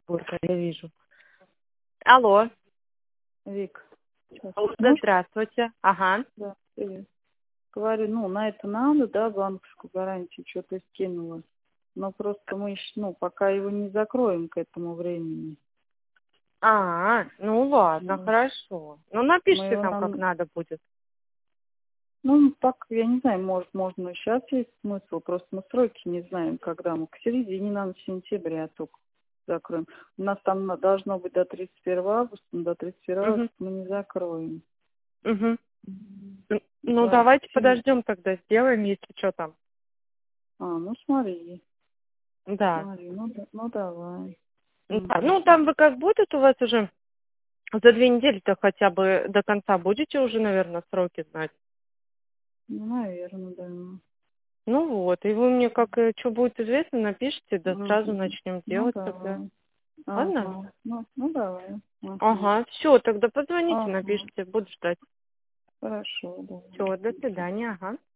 Санкт-Петербурга, я вижу. Алло. Вик, сейчас. Алло, да, Можешь? здравствуйте. Ага. Да, привет. Говорю, на это надо, да, банковскую гарантию, что-то скинула. Но просто мы еще, пока его не закроем к этому времени. Ну ладно, Да. хорошо. Ну Мы напишите его нам, как надо будет. так, я не знаю, может, можно и сейчас есть смысл, просто мы сроки не знаем, когда мы к середине, наверное, сентября только закроем. У нас там должно быть до 31 августа, но до 31 Угу. августа мы не закроем. Угу. Ну Да, давайте подождем тогда, сделаем, если что там. смотри, Да. давай. Да. Ну там вы как будет у вас уже за 2 недели-то хотя бы до конца будете уже, наверное, сроки знать. Наверное, да. Ну вот, и вы мне как что будет известно, напишите, да сразу Мгм. начнем делать тогда. Давай. Ладно? Ага. Давай. Ага, все, тогда позвоните, Ага. напишите, буду ждать. Хорошо, давай. Все, до свидания, ага.